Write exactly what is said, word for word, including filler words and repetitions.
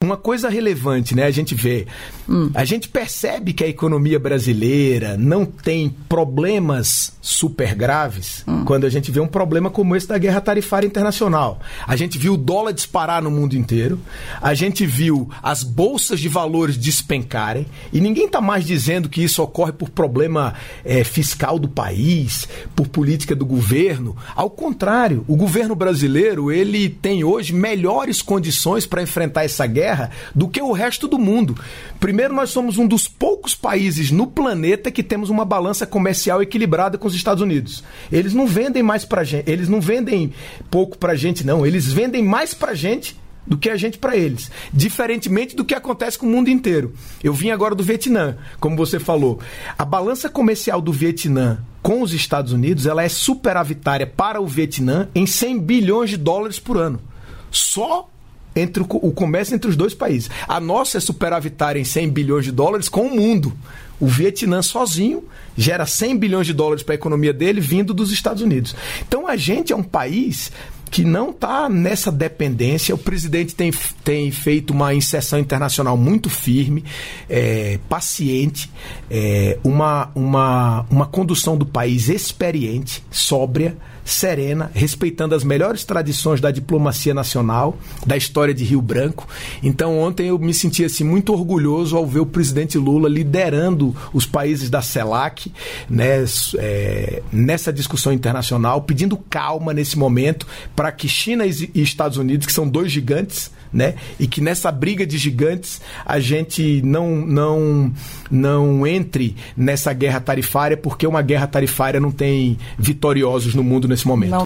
uma coisa relevante, né? A gente vê, hum. a gente percebe que a economia brasileira não tem problemas super graves hum. quando a gente vê um problema como esse da guerra tarifária internacional. A gente viu o dólar disparar no mundo inteiro, a gente viu as bolsas de valores despencarem, e ninguém está mais dizendo que isso ocorre por problema é, fiscal do país, por política do governo. Ao contrário, o governo brasileiro, ele tem hoje melhores condições para enfrentar essa guerra do que o resto do mundo. Primeiro, nós somos um dos poucos países no planeta que temos uma balança comercial equilibrada com os Estados Unidos. Eles não vendem mais pra gente, eles não vendem pouco pra gente, não. Eles vendem mais pra gente do que a gente para eles, diferentemente do que acontece com o mundo inteiro. Eu vim agora do Vietnã, como você falou. A balança comercial do Vietnã com os Estados Unidos, ela é superavitária para o Vietnã em cem bilhões de dólares por ano. Só entre o, o comércio entre os dois países. A nossa é superavitária em cem bilhões de dólares com o mundo. O Vietnã sozinho gera cem bilhões de dólares para a economia dele vindo dos Estados Unidos. Então a gente é um país que não está nessa dependência. O presidente tem, tem feito uma inserção internacional muito firme, é, paciente, é, uma, uma, uma condução do país experiente, sóbria, serena, respeitando as melhores tradições da diplomacia nacional, da história de Rio Branco. Então ontem eu me senti assim, muito orgulhoso ao ver o presidente Lula liderando os países da CELAC, né, é, nessa discussão internacional, pedindo calma nesse momento para que China e Estados Unidos, que são dois gigantes, né, e que nessa briga de gigantes a gente não, não, não entre nessa guerra tarifária, porque uma guerra tarifária não tem vitoriosos no mundo nesse momento. Não.